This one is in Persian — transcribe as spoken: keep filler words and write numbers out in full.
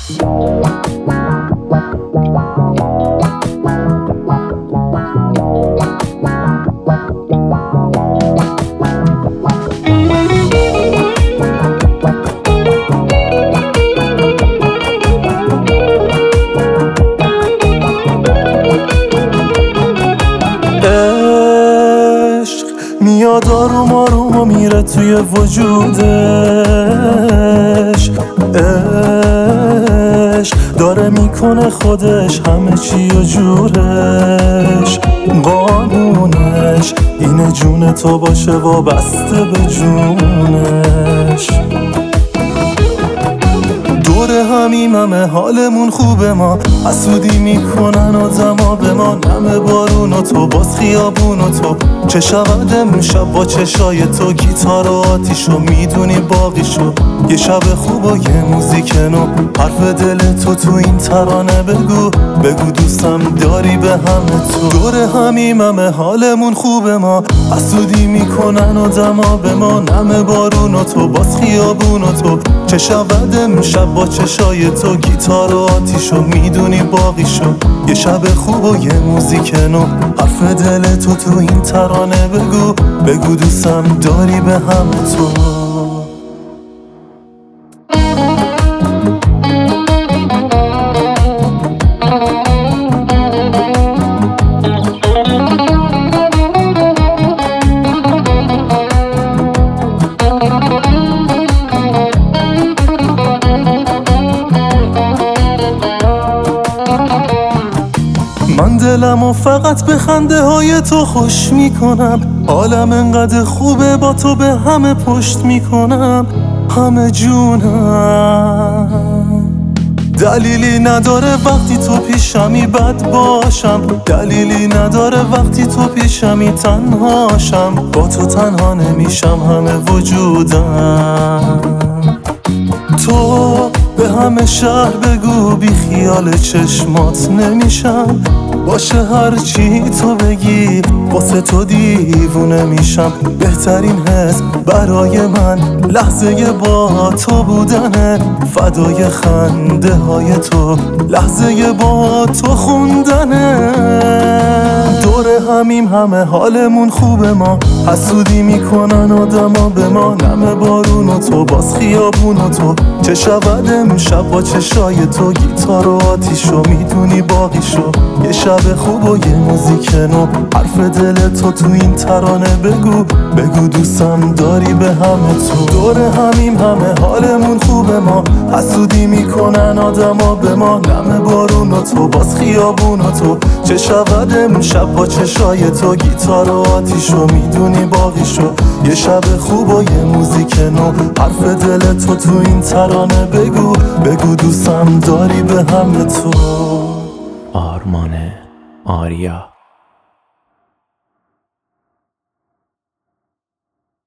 میاد آروم آروم و میره توی وجودش. عشق داره میکنه خودش همه چی و جورش. قانونش اینه جون تو باشه وابسته به جونش. دور همه حالمون خوبه، ما حسودی میکنن آدما به ما. نم بارون و تو باز خیابون و تو چه شود امشب با چشای تو. گیتار و آتیشو میدونی باقیشو، یه شب خوب و یه موزیک نو. حرف دل تو تو این ترانه بگو بگو دوستم داری به همه تو. دور همه حالمون خوبه، ما حسودی میکنن آدما به ما. نم بارون و تو باز خیابون و تو چه شود امشب با چشای تو. گیتار و آتیشو میدونی باقیشو، یه شب خوب و یه موزیک نو. حرف دل تو تو این ترانه بگو بگو دوستم داری به همه تو. من دلمو فقط به خنده های تو خوش میکنم. حالم انقدر خوبه با تو به همه پشت میکنم. همه جونم دلیلی نداره وقتی تو پیشمی بد باشم. دلیلی نداره وقتی تو پیشمی تنهاشم. با تو تنها نمیشم همه وجودم. تو به همه شهر بگو بی خیال چشمات نمیشم. باشه هرچی تو بگی واسه تو دیوونه میشم. بهترین حس برای من لحظه با تو بودنه. فدای خنده های تو لحظه با تو خوندنه. دور همیم همه حالمون خوبه، ما حسودی میکنن آدما به ما. نم بارون و تو باز خیابون و تو چه شود امشب با چشای تو. گیتار و آتیشو میدونی باقیشو، یه شب خوب و یه موزیک نو. حرف دل تو تو این ترانه بگو بگو دوستم داری به همه تو. دور همیم همه حالمون خوبه، ما حسودی میکنن آدما به ما. نم بارون و تو باز خیابون و تو چه شود امشب با چشای تو. گیتار و آتیشو میدونی باقیشو، یه شب خوب و یه موزیک نو. حرف دل تو تو این ترانه بگو بگو دوستم داری به همه تو. آرمان آریا.